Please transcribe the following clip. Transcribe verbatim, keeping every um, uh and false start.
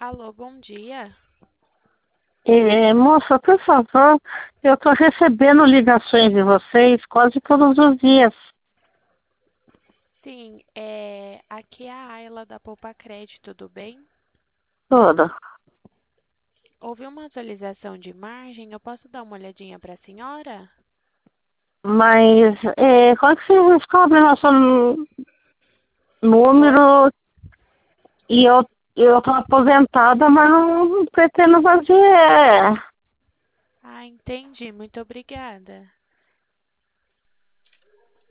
Alô, bom dia. É, moça, por favor, eu estou recebendo ligações de vocês quase todos os dias. Sim, é, aqui é a Ayla da Poupa Crédito, tudo bem? Toda. Houve uma atualização de margem, eu posso dar uma olhadinha para a senhora? Mas é, como é que vocês descobrem nosso nú- Oi? número? E eu eu estou aposentada, mas não pretendo fazer. Ah, entendi, muito obrigada.